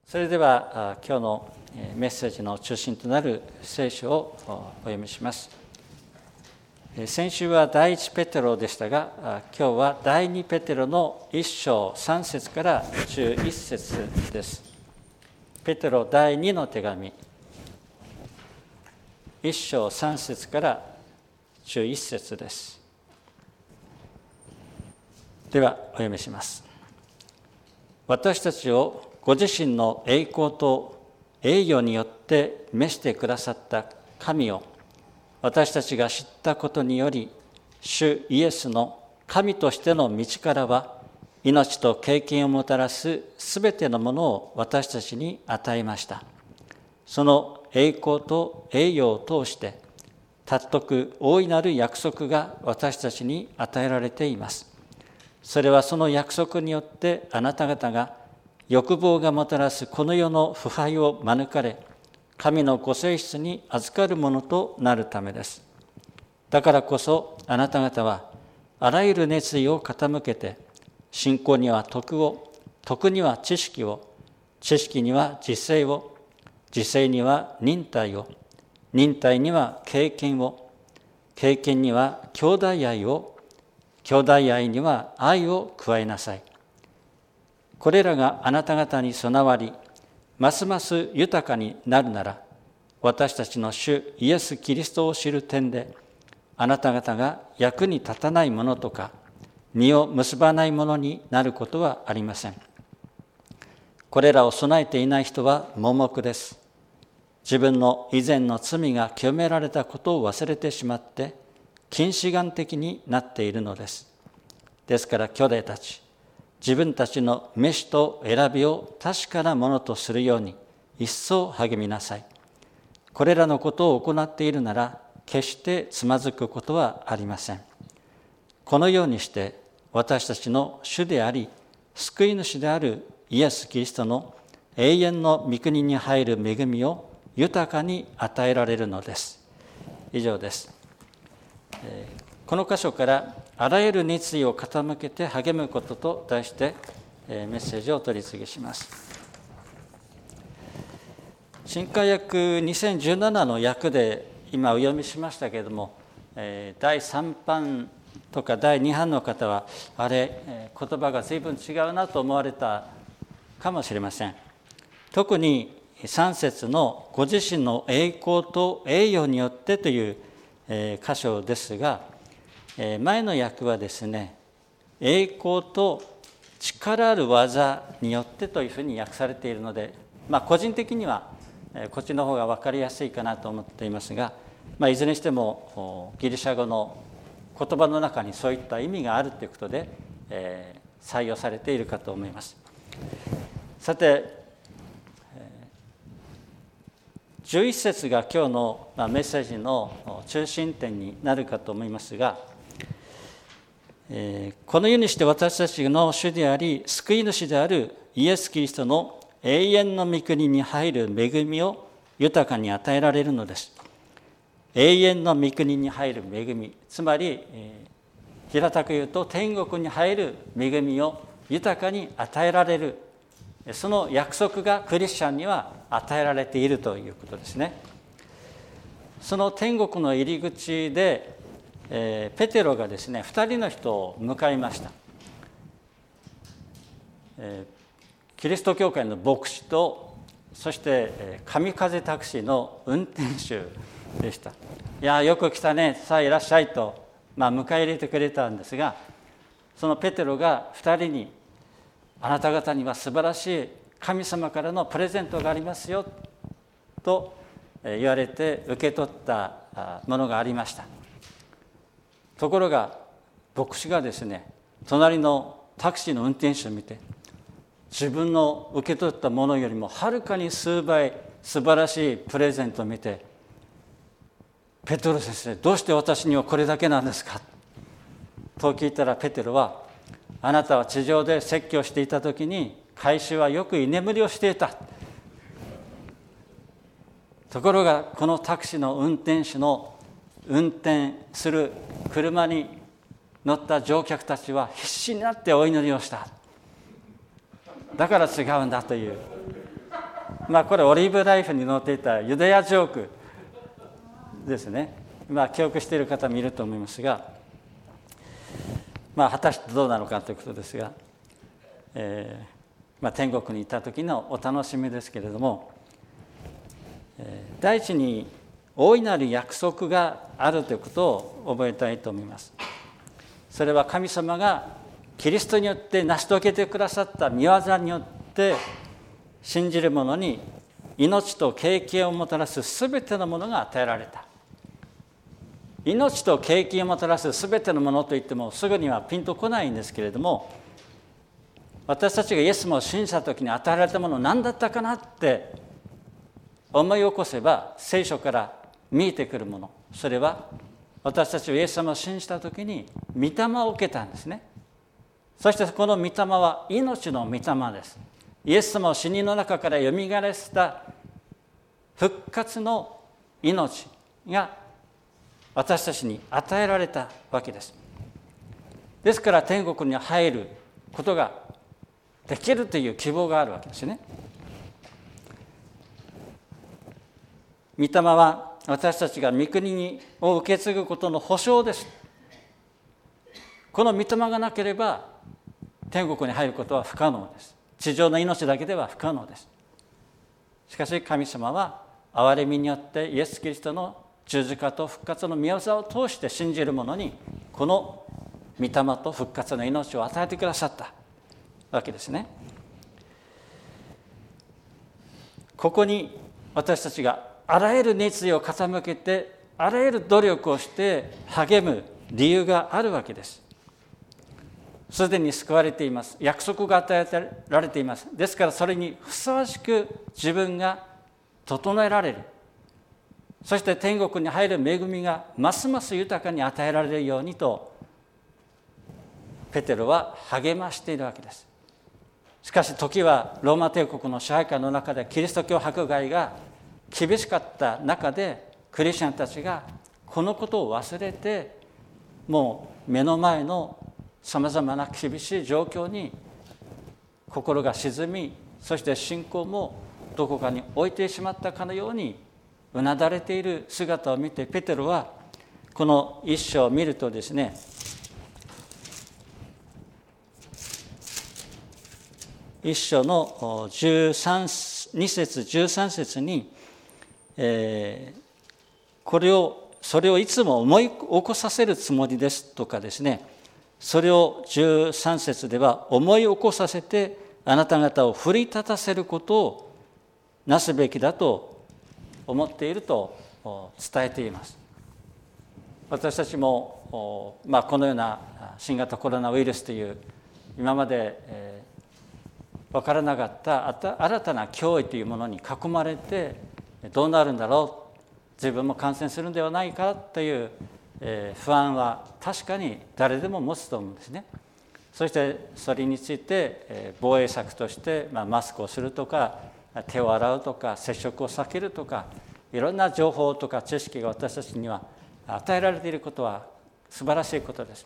それでは今日のメッセージの中心となる聖書をお読みします。先週は第一ペテロでしたが、今日は第二ペテロの1章3節から11節です。ペテロ第2の手紙1章3節から11節です。ではお読みします。私たちをご自身の栄光と栄誉によって召してくださった神を私たちが知ったことにより、主イエスの神としての道からは命と経験をもたらすすべてのものを私たちに与えました。その栄光と栄誉を通して尊く大いなる約束が私たちに与えられています。それはその約束によってあなた方が欲望がもたらすこの世の腐敗を免れ、神のご性質に預かるものとなるためです。だからこそあなた方はあらゆる熱意を傾けて、信仰には徳を、徳には知識を、知識には自制を、自制には忍耐を、忍耐には経験を、経験には兄弟愛を、兄弟愛には愛を加えなさい。これらがあなた方に備わり、ますます豊かになるなら、私たちの主イエス・キリストを知る点で、あなた方が役に立たないものとか、実を結ばないものになることはありません。これらを備えていない人は盲目です。自分の以前の罪が清められたことを忘れてしまって、近視眼的になっているのです。ですから兄弟たち、自分たちの召しと選びを確かなものとするように一層励みなさい。これらのことを行っているなら決してつまずくことはありません。このようにして私たちの主であり救い主であるイエス・キリストの永遠の御国に入る恵みを豊かに与えられるのです。以上です。この箇所からあらゆる熱意を傾けて励むことと題してメッセージを取り次ぎします。新海訳2017の訳で今お読みしましたけれども、第3版とか第2版の方はあれ言葉が随分違うなと思われたかもしれません。特に3節のご自身の栄光と栄誉によってという箇所ですが、前の訳はですね、栄光と力ある技によってというふうに訳されているので、個人的にはこっちの方が分かりやすいかなと思っていますが、いずれにしてもギリシャ語の言葉の中にそういった意味があるということで、採用されているかと思います。さて、11節が今日のメッセージの中心点になるかと思いますが、このようにして私たちの主であり救い主であるイエス・キリストの永遠の御国に入る恵みを豊かに与えられるのです。永遠の御国に入る恵み、つまり平たく言うと天国に入る恵みを豊かに与えられる、その約束がクリスチャンには与えられているということですね。その天国の入り口でペテロがですね、2人の人を迎えました。キリスト教会の牧師と、そして神風タクシーの運転手でした。いや、よく来たね、さあいらっしゃいと、迎え入れてくれたんですが、そのペテロが2人に、あなた方には素晴らしい神様からのプレゼントがありますよと言われて受け取ったものがありました。ところが牧師がですね、隣のタクシーの運転手を見て、自分の受け取ったものよりもはるかに数倍素晴らしいプレゼントを見て、ペテロ先生、どうして私にはこれだけなんですかと聞いたら、ペテロは、あなたは地上で説教していた時に会衆はよく居眠りをしていた。ところがこのタクシーの運転手の運転する車に乗った乗客たちは必死になってお祈りをした。だから違うんだというこれオリーブライフに載っていたユダヤジョークですね。記憶している方もいると思いますが、果たしてどうなのかということですが、天国にいた時のお楽しみですけれども、第一に大いなる約束があるということを覚えたいと思います。それは神様がキリストによって成し遂げてくださった御業によって信じる者に命と経験をもたらすすべてのものが与えられた。命と経験をもたらすすべてのものといってもすぐにはピンとこないんですけれども、私たちがイエス様を信じた時に与えられたものは何だったかなって思い起こせば、聖書から見えてくるもの、それは私たちはイエス様を信じた時に御霊を受けたんですね。そしてこの御霊は命の御霊です。イエス様を死人の中からよみがえらせた復活の命が私たちに与えられたわけです。ですから天国に入ることができるという希望があるわけですね。御霊は私たちが御国を受け継ぐことの保証です。この御霊がなければ天国に入ることは不可能です。地上の命だけでは不可能です。しかし神様は憐れみによってイエス・キリストの十字架と復活の御業を通して信じる者にこの御霊と復活の命を与えてくださったわけですね。ここに私たちがあらゆる熱意を傾けてあらゆる努力をして励む理由があるわけです。すでに救われています。約束が与えられています。ですからそれにふさわしく自分が整えられる。そして天国に入る恵みがますます豊かに与えられるようにとペテロは励ましているわけです。しかし時はローマ帝国の支配下の中でキリスト教迫害が厳しかった中でクリスチャンたちがこのことを忘れてもう目の前のさまざまな厳しい状況に心が沈み、そして信仰もどこかに置いてしまったかのようにうなだれている姿を見て、ペテロはこの一章を見るとですね、一章の2節13節に、それをいつも思い起こさせるつもりですとかですね、それを13節では思い起こさせてあなた方を奮い立たせることをなすべきだと思っていると伝えています。私たちもこのような新型コロナウイルスという今まで分からなかった新たな脅威というものに囲まれてどうなるんだろう、自分も感染するんではないかという不安は確かに誰でも持つと思うんですね。そしてそれについて防衛策としてマスクをするとか手を洗うとか接触を避けるとかいろんな情報とか知識が私たちには与えられていることは素晴らしいことです。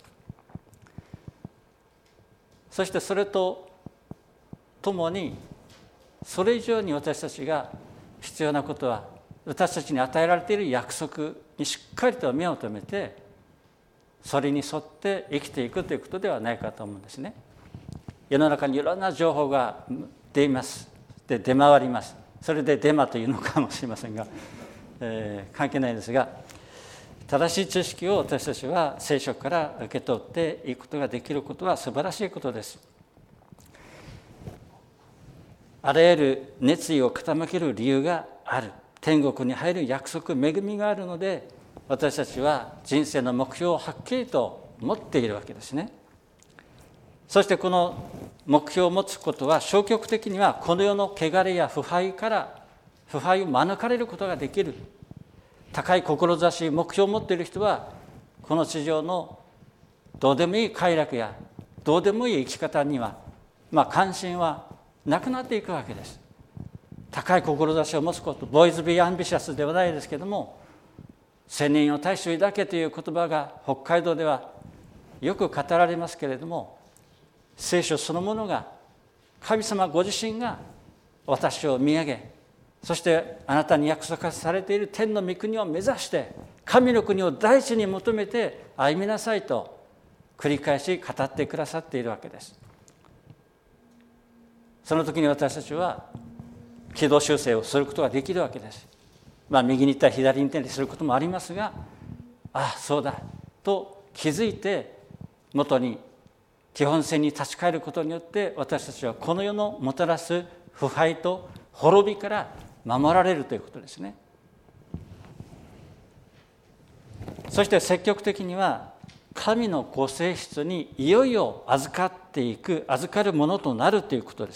そしてそれとともにそれ以上に私たちが必要なことは私たちに与えられている約束にしっかりと目を留めてそれに沿って生きていくということではないかと思うんですね。世の中にいろんな情報が出ますで出回ります。それでデマというのかもしれませんが、関係ないですが、正しい知識を私たちは聖書から受け取っていくことができることは素晴らしいことです。あらゆる熱意を傾ける理由がある。天国に入る約束、恵みがあるので私たちは人生の目標をはっきりと持っているわけですね。そしてこの目標を持つことは消極的にはこの世の汚れや腐敗を免れることができる。高い志、目標を持っている人はこの地上のどうでもいい快楽やどうでもいい生き方には関心はなくなっていくわけです。高い志を持つこと、ボーイズ・ビー・アンビシャスではないですけども、千人を大衆だけという言葉が北海道ではよく語られますけれども、聖書そのものが神様ご自身が私を見上げそしてあなたに約束されている天の御国を目指して神の国を第一に求めて歩みなさいと繰り返し語ってくださっているわけです。その時に私たちは軌道修正をすることができるわけです。右に行ったり左に行ったりすることもありますが、ああそうだと気づいて元に基本線に立ち返ることによって私たちはこの世のもたらす腐敗と滅びから守られるということですね。そして積極的には神のご性質にいよいよ預かるものとなるということです。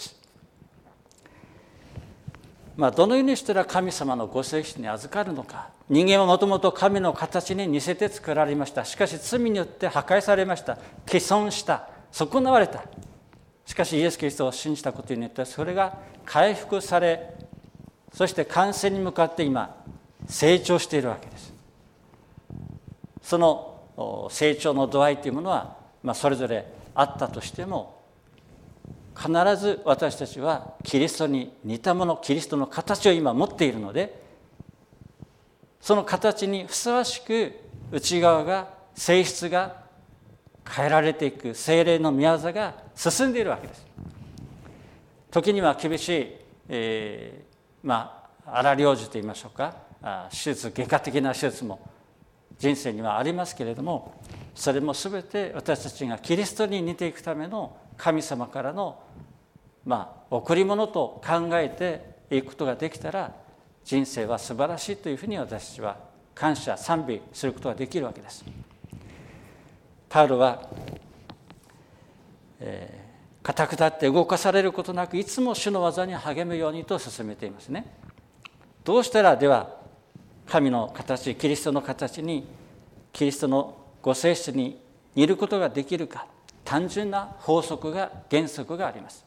どのようにしたら神様のご性質に預かるのか。人間はもともと神の形に似せて作られました。しかし罪によって破壊されました。毀損した。損なわれた。しかしイエス・キリストを信じたことによってそれが回復され、そして完成に向かって今成長しているわけです。その成長の度合いというものは、それぞれあったとしても、必ず私たちはキリストに似たもの、キリストの形を今持っているので、その形にふさわしく内側が、性質が変えられていく聖霊の御業が進んでいるわけです。時には厳しい、荒療治といいましょうか、手術、外科的な手術も人生にはありますけれども、それも全て私たちがキリストに似ていくための神様からの贈り物と考えていくことができたら、人生は素晴らしいというふうに私たちは感謝賛美することができるわけです。パウロは固く立って動かされることなくいつも主の技に励むようにと進めていますね。どうしたらでは神の形、キリストの形に、キリストのご性質に似ることができるか。単純な法則が、原則があります。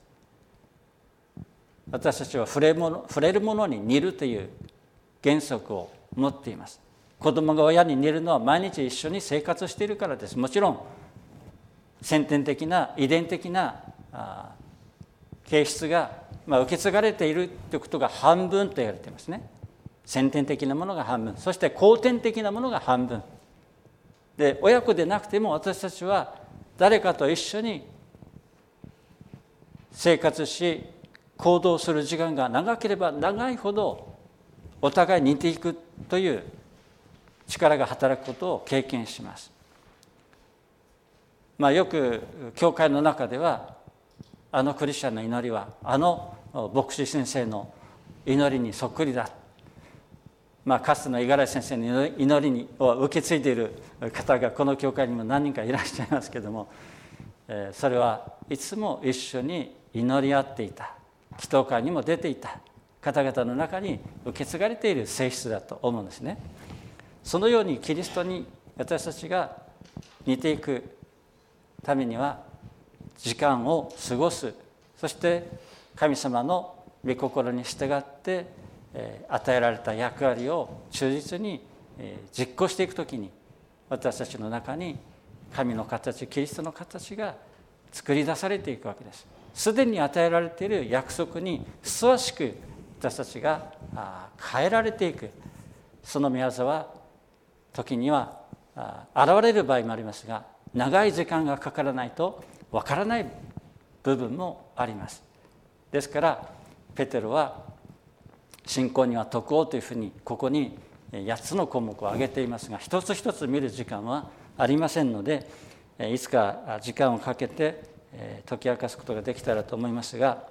私たちは触れるものに似るという原則を持っています。子供が親に似るのは毎日一緒に生活しているからです。もちろん先天的な遺伝的な形質が受け継がれているということが半分と言われていますね。先天的なものが半分、そして後天的なものが半分で、親子でなくても私たちは誰かと一緒に生活し行動する時間が長ければ長いほどお互い似ていくという力が働くことを経験します。よく教会の中ではあのクリスチャンの祈りはあの牧師先生の祈りにそっくりだ。かつての五十嵐先生の祈りを受け継いでいる方がこの教会にも何人かいらっしゃいますけれども、それはいつも一緒に祈り合っていた、祈祷会にも出ていた方々の中に受け継がれている性質だと思うんですね。そのようにキリストに私たちが似ていくためには時間を過ごす、そして神様の御心に従って与えられた役割を忠実に実行していくときに、私たちの中に神の形、キリストの形が作り出されていくわけです。すでに与えられている約束にふさわしく私たちが変えられていく、その御業は時には現れる場合もありますが、長い時間がかからないとわからない部分もあります。ですからペテロは信仰には徳をというふうにここに8つの項目を挙げていますが、一つ一つ見る時間はありませんので、いつか時間をかけて解き明かすことができたらと思いますが、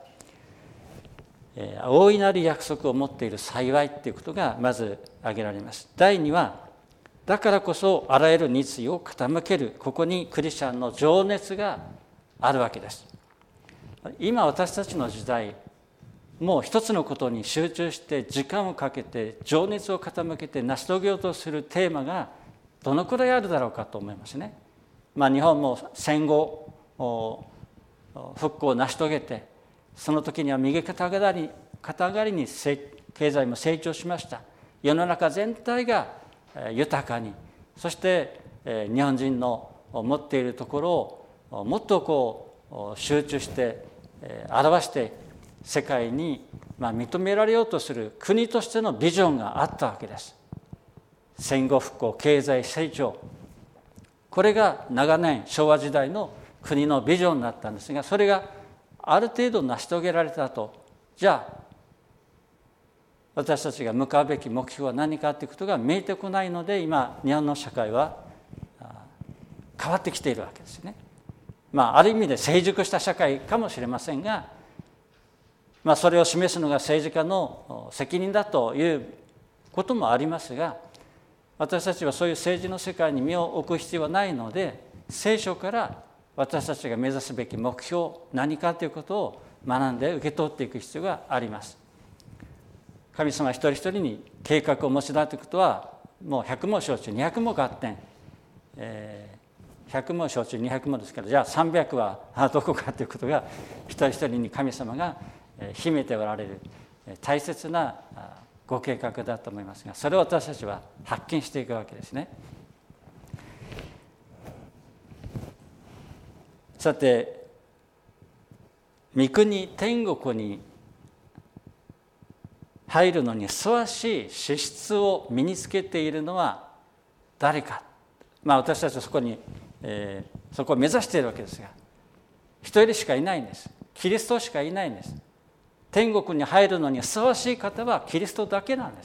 大いなる約束を持っている幸いということがまず挙げられます。第2は、だからこそあらゆる熱意を傾ける、ここにクリスチャンの情熱があるわけです。今私たちの時代、もう一つのことに集中して時間をかけて情熱を傾けて成し遂げようとするテーマがどのくらいあるだろうかと思いますね。日本も戦後復興を成し遂げて、その時には右肩上がりに経済も成長しました。世の中全体が豊かに、そして日本人の持っているところをもっと集中して表して世界に認められようとする国としてのビジョンがあったわけです。戦後復興、経済成長、これが長年昭和時代の国のビジョンだったんですが、それがある程度成し遂げられた後、じゃあ私たちが向かうべき目標は何かということが見えてこないので、今日本の社会は変わってきているわけですね。ある意味で成熟した社会かもしれませんが、それを示すのが政治家の責任だということもありますが、私たちはそういう政治の世界に身を置く必要はないので、聖書から私たちが目指すべき目標何かということを学んで受け取っていく必要があります。神様一人一人に計画をお持ちだということはもう100も承知200も合点、100も承知200もですから、じゃあ300はどこかということが一人一人に神様が秘めておられる大切なご計画だと思いますが、それを私たちは発見していくわけですね。さて、御国天国に入るのにふさわしい資質を身につけているのは誰か。私たちはそこを目指しているわけですが、一人しかいないんです。キリストしかいないんです。天国に入るのにふさわしい方はキリストだけなんです。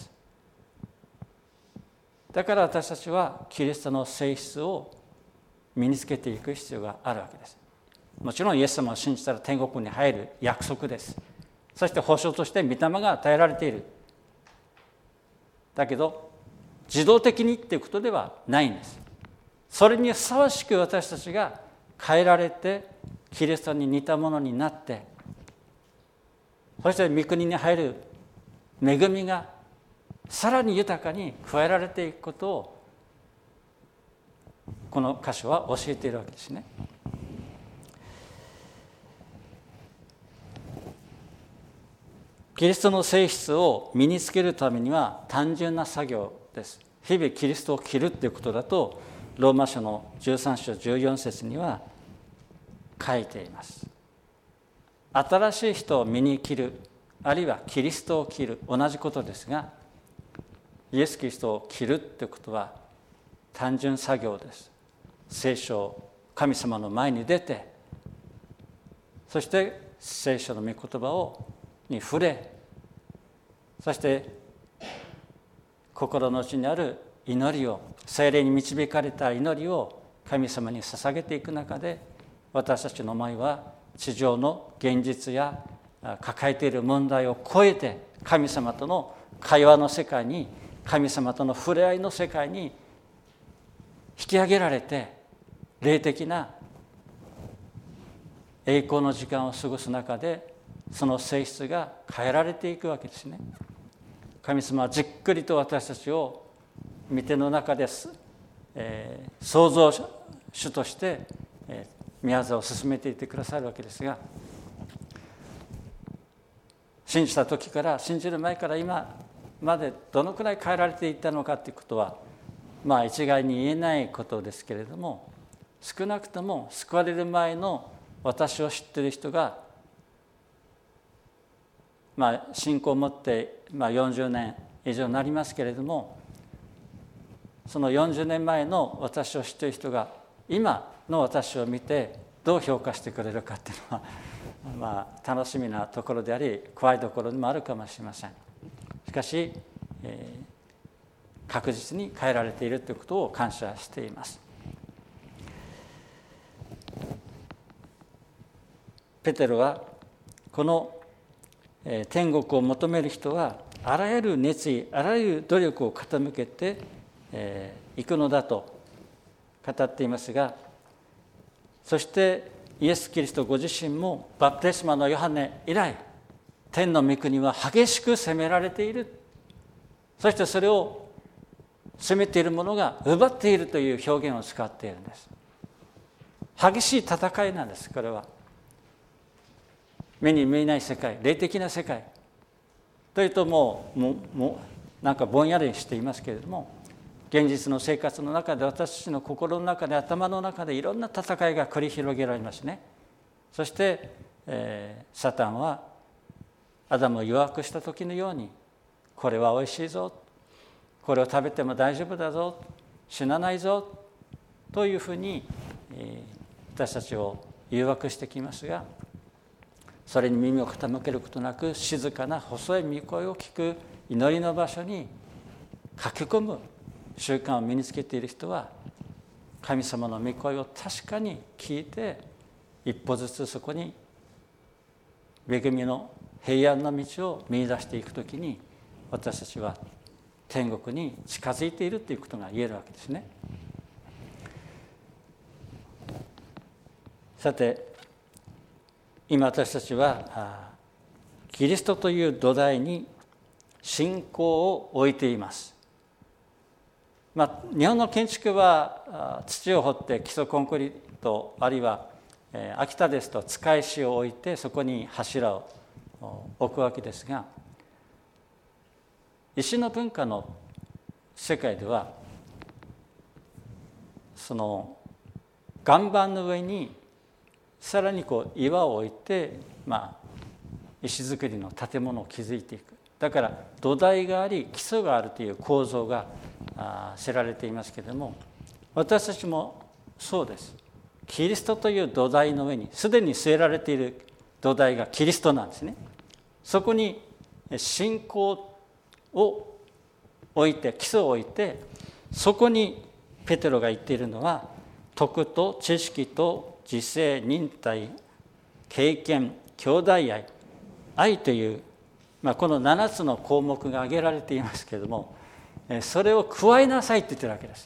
だから私たちはキリストの性質を身につけていく必要があるわけです。もちろんイエス様を信じたら天国に入る約束です。そして保証として御霊が与えられている。だけど自動的にっていうことではないんです。それにふさわしく私たちが変えられてキリストに似たものになって、そして御国に入る恵みがさらに豊かに加えられていくことをこの箇所は教えているわけですね。キリストの性質を身につけるためには単純な作業です。日々キリストを着るということだとローマ書の13章14節には書いています。新しい人を身に着る、あるいはキリストを着る、同じことですが、イエス・キリストを着るということは単純作業です。聖書、神様の前に出て、そして聖書の御言葉に触れ、そして心の内にある祈りを、聖霊に導かれた祈りを神様に捧げていく中で、私たちの思いは地上の現実や抱えている問題を超えて神様との会話の世界に、神様との触れ合いの世界に引き上げられて、霊的な栄光の時間を過ごす中でその性質が変えられていくわけですね。神様はじっくりと私たちを御手の中で創造主として御業を進めていってくださるわけですが、信じた時から、信じる前から今までどのくらい変えられていったのかということは一概に言えないことですけれども、少なくとも救われる前の私を知っている人が、信仰を持って40年以上になりますけれども、その40年前の私を知っている人が今の私を見てどう評価してくれるかっていうのは、楽しみなところであり怖いところでもあるかもしれません。しかし、確実に変えられているということを感謝しています。ペテロはこの天国を求める人はあらゆる熱意、あらゆる努力を傾けていくのだと語っていますが、そしてイエス・キリストご自身もバプテスマのヨハネ以来、天の御国は激しく責められている、そしてそれを責めている者が奪っているという表現を使っているんです。激しい戦いなんです。これは目に見えない世界、霊的な世界というともうなんかぼんやりしていますけれども、現実の生活の中で、私たちの心の中で、頭の中でいろんな戦いが繰り広げられますね。そして、サタンはアダムを誘惑した時のように、これはおいしいぞ、これを食べても大丈夫だぞ、死なないぞというふうに私たちを誘惑してきますが、それに耳を傾けることなく、静かな細い御声を聞く祈りの場所に駆け込む習慣を身につけている人は、神様の御声を確かに聞いて、一歩ずつそこに恵みの平安の道を見出していくときに、私たちは天国に近づいているということが言えるわけですね。さて、今私たちはキリストという土台に信仰を置いています。日本の建築は土を掘って基礎コンクリート、あるいは秋田ですと使い石を置いてそこに柱を置くわけですが、石の文化の世界では、その岩盤の上にさらに岩を置いて、石造りの建物を築いていく。だから土台があり基礎があるという構造が知られていますけれども、私たちもそうです。キリストという土台の上にすでに据えられている土台がキリストなんですね。そこに信仰を置いて、基礎を置いて、そこにペテロが言っているのは、徳と知識と自制、忍耐、経験、兄弟愛、愛という、この7つの項目が挙げられていますけれども、それを加えなさいって言ってるわけです。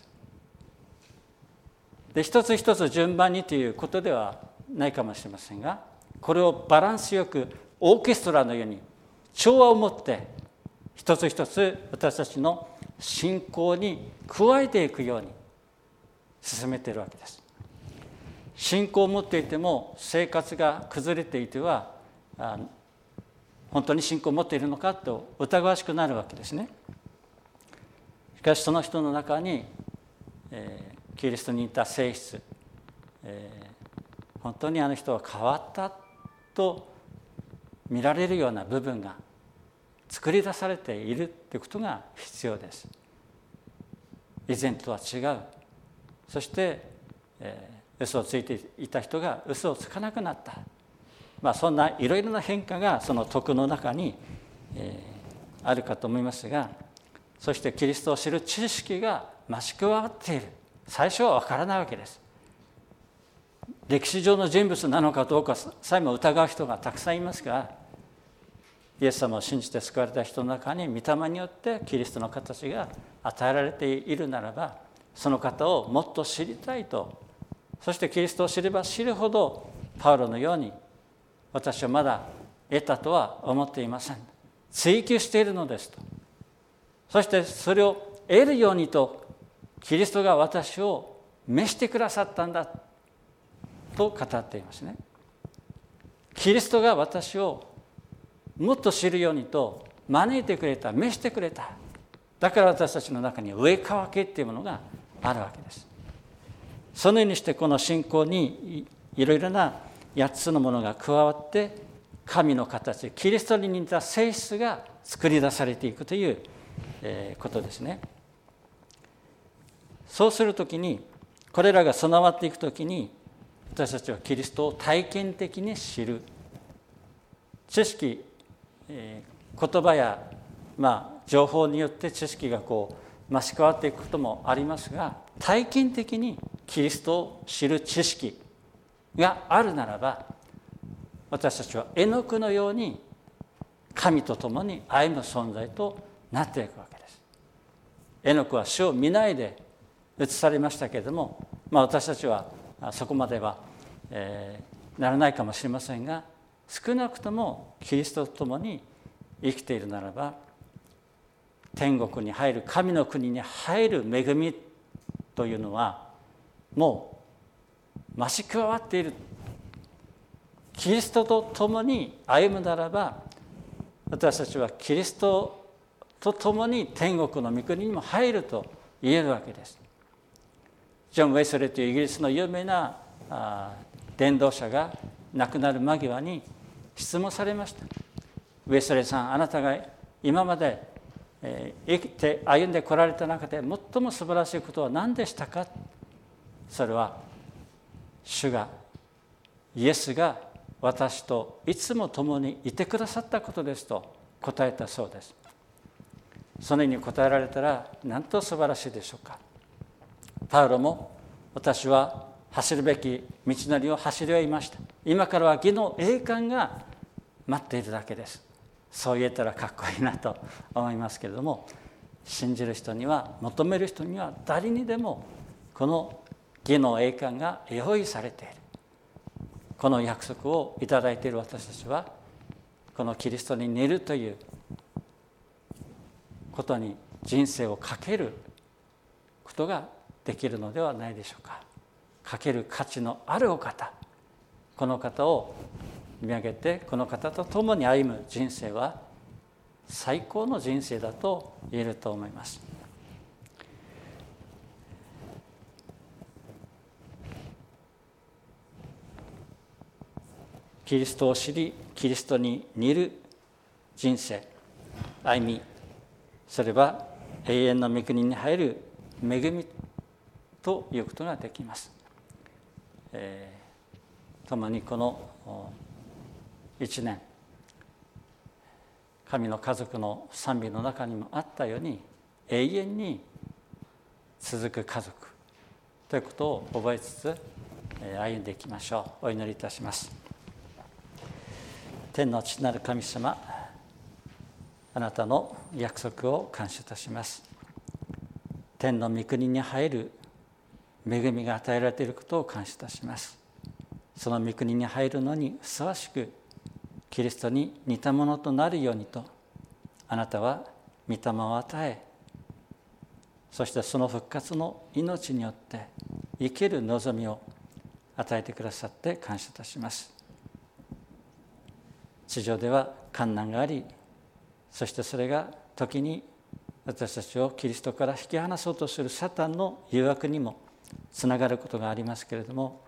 で、一つ一つ順番にということではないかもしれませんが、これをバランスよくオーケストラのように調和を持って一つ一つ私たちの信仰に加えていくように進めているわけです。信仰を持っていても生活が崩れていては、本当に信仰を持っているのかと疑わしくなるわけですね。しかしその人の中に、キリストに似た性質、本当にあの人は変わったと見られるような部分が作り出されているということが必要です。以前とは違う。そして、嘘をついていた人が嘘をつかなくなった。そんないろいろな変化がその徳の中に、あるかと思いますが、そしてキリストを知る知識が増し加わっている。最初は分からないわけです。歴史上の人物なのかどうかさえも疑う人がたくさんいますが、イエス様を信じて救われた人の中に御霊によってキリストの形が与えられているならば、その方をもっと知りたいと、そしてキリストを知れば知るほどパウロのように、私はまだ得たとは思っていません、追求しているのですと。そしてそれを得るようにとキリストが私を召してくださったんだと語っていますね。キリストが私をもっと知るようにと招いてくれた、召してくれた。だから私たちの中に上かわけっていうものがあるわけです。そのようにしてこの信仰にいろいろな8つのものが加わって、神の形、キリストに似た性質が作り出されていくということですね。そうするときに、これらが備わっていくときに、私たちはキリストを体験的に知る。知識、言葉や、情報によって知識が増し加わっていくこともありますが、体験的にキリストを知る知識があるならば、私たちはエノクのように神と共に歩む存在となっていくわけです。エノクは主を見ないで移されましたけれども、私たちはそこまでは、ならないかもしれませんが、少なくともキリストと共に生きているならば、天国に入る、神の国に入る恵みというのはもう増し加わっている。キリストと共に歩むならば、私たちはキリストと共に天国の御国にも入ると言えるわけです。ジョン・ウェスレーというイギリスの有名な伝道者が亡くなる間際に質問されました。 ウェスレーさん、あなたが今まで生きて歩んでこられた中で最も素晴らしいことは何でしたか。それは主が、イエスが私といつも共にいてくださったことですと答えたそうです。それに答えられたらなんと素晴らしいでしょうか。パウロも、私は走るべき道のりを走り終えました。今からは義の栄冠が待っているだけです。そう言えたらかっこいいなと思いますけれども、信じる人には、求める人には誰にでもこの義の栄冠が用意されている。この約束をいただいている私たちは、このキリストに似るということに人生をかけることができるのではないでしょうか。かける価値のあるお方、この方を見上げて、この方と共に歩む人生は最高の人生だと言えると思います。キリストを知り、キリストに似る人生、歩み、それは永遠の御国に入る恵みということができます。共にこの1年、神の家族の賛美の中にもあったように、永遠に続く家族ということを覚えつつ歩んでいきましょう。お祈りいたします。天の父なる神様、あなたの約束を感謝いたします。天の御国に入る恵みが与えられていることを感謝いたします。その御国に入るのにふさわしくキリストに似たものとなるようにと、あなたは御霊を与え、そしてその復活の命によって生きる望みを与えてくださって感謝いたします。地上では困難があり、そしてそれが時に私たちをキリストから引き離そうとするサタンの誘惑にもつながることがありますけれども、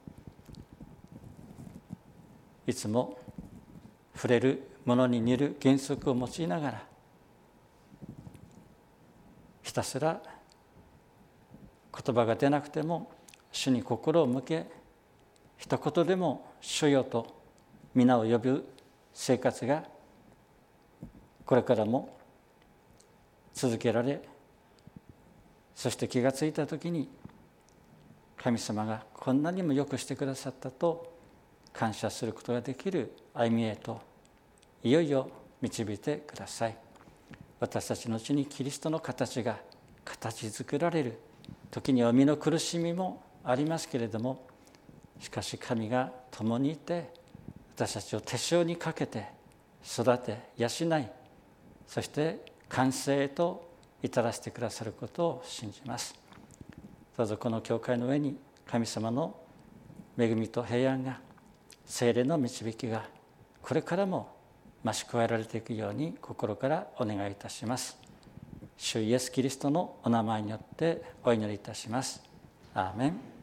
いつも触れるものに似る原則を用いながら、ひたすら言葉が出なくても主に心を向け、一言でも主よと皆を呼ぶ生活がこれからも続けられ、そして気がついたときに神様がこんなにもよくしてくださったと感謝することができる歩みへといよいよ導いてください。私たちのうちにキリストの形が形作られる、時には身の苦しみもありますけれども、しかし神が共にいて私たちを手塩にかけて育て養い、そして完成へと至らせてくださることを信じます。どうぞこの教会の上に神様の恵みと平安が、聖霊の導きがこれからも増し加えられていくように心からお願いいたします。主イエスキリストのお名前によってお祈りいたします。アーメン。